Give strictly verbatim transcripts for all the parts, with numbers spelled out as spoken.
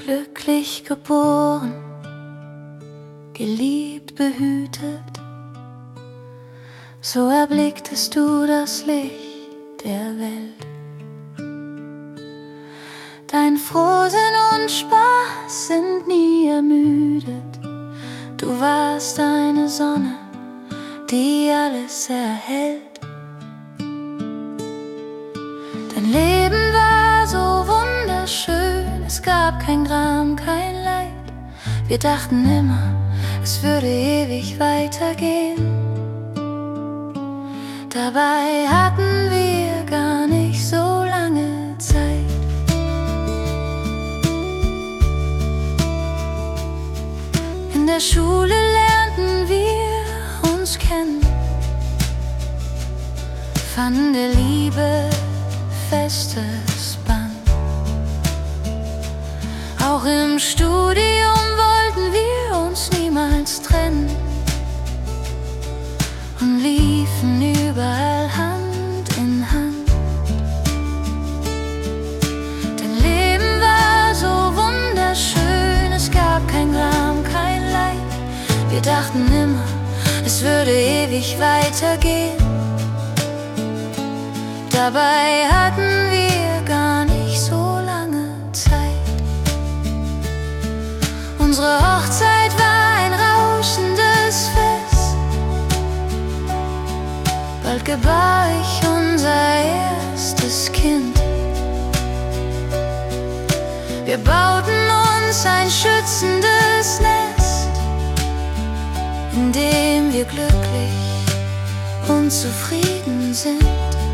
glücklich geboren, geliebt, behütet. So erblicktest du das Licht der Welt. Dein Frohsinn und Spaß sind nie ermüdet. Du warst eine Sonne, die alles erhält. Dein Leben war so wunderschön, es gab kein Gram, kein Leid. Wir dachten immer, es würde ewig weitergehen. Dabei hatten wir gar nicht so lange Zeit. In der Schule lernten wir uns kennen, fanden der Liebe festes Band. Auch im Studium wollten wir uns niemals trennen und liefen überall Hand in Hand. Dein Leben war so wunderschön, es gab kein Gram, kein Leid. Wir dachten immer, es würde ewig weitergehen. Dabei hatten wir gar nicht so lange Zeit. Unsere Hochzeit war ein rauschendes Fest. Bald gebar ich unser erstes Kind. Wir bauten uns ein schützendes Nest, in dem wir glücklich und zufrieden sind.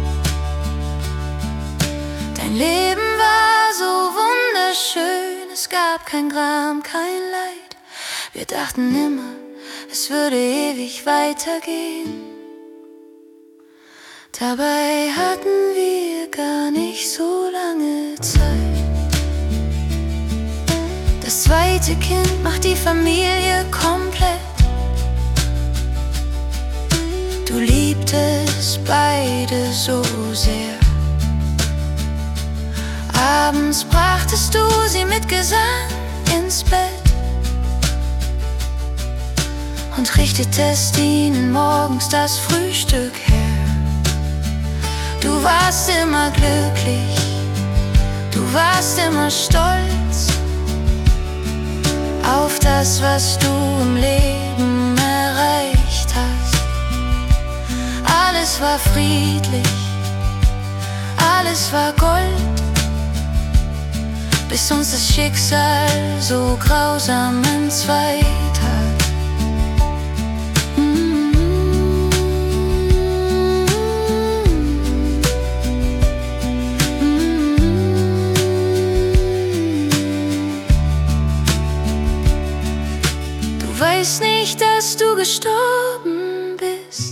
Dein Leben war so wunderschön, es gab kein Gram, kein Leid. Wir dachten immer, es würde ewig weitergehen. Dabei hatten wir gar nicht so lange Zeit. Das zweite Kind macht die Familie komplett. Du liebtest beide so sehr. Abends brachtest du sie mit Gesang ins Bett und richtetest ihnen morgens das Frühstück her. Du warst immer glücklich, du warst immer stolz auf das, was du im Leben erreicht hast. Alles war friedlich, alles war Gold, bis uns das Schicksal so grausam entzweit hat. Mm-hmm. Mm-hmm. Du weißt nicht, dass du gestorben bist.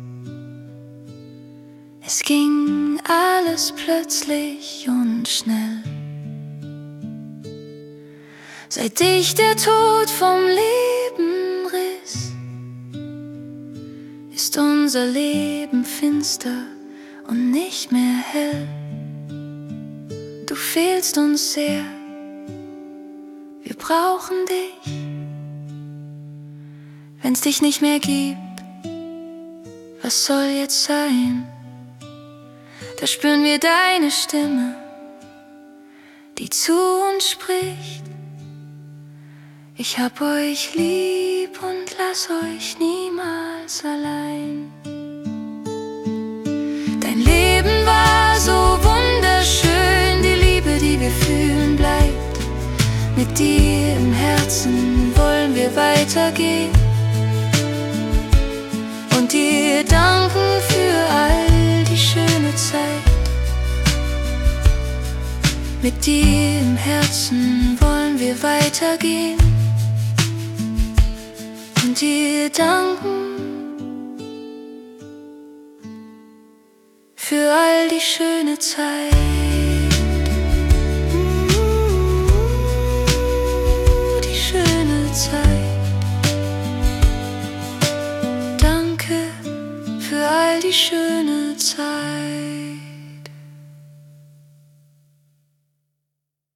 Es ging alles plötzlich und schnell. Seit dich der Tod vom Leben riss, ist unser Leben finster und nicht mehr hell. Du fehlst uns sehr, wir brauchen dich. Wenn's dich nicht mehr gibt, was soll jetzt sein? Da spüren wir deine Stimme, die zu uns spricht. Ich hab euch lieb und lass euch niemals allein. Dein Leben war so wunderschön, die Liebe, die wir fühlen, bleibt. Mit dir im Herzen wollen wir weitergehen und dir danken für all die schöne Zeit. Mit dir im Herzen wollen wir weitergehen und dir danken für all die schöne Zeit. Die schöne Zeit. Danke für all die schöne Zeit.